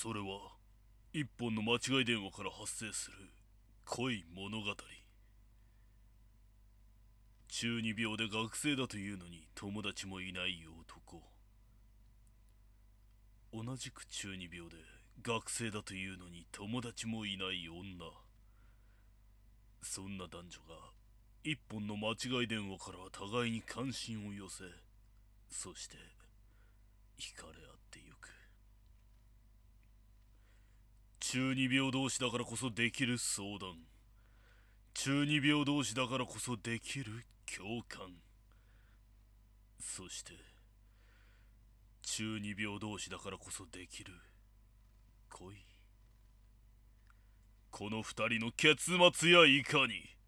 それは一本の間違い電話から発生する恋物語。中二病で学生だというのに友達もいない男。同じく中二病で学生だというのに友達もいない女。そんな男女が一本の間違い電話から互いに関心を寄せ、そして惹かれ合ってゆく。中二病同士だからこそできる相談、中二病同士だからこそできる共感、そして中二病同士だからこそできる恋。この二人の結末やいかに。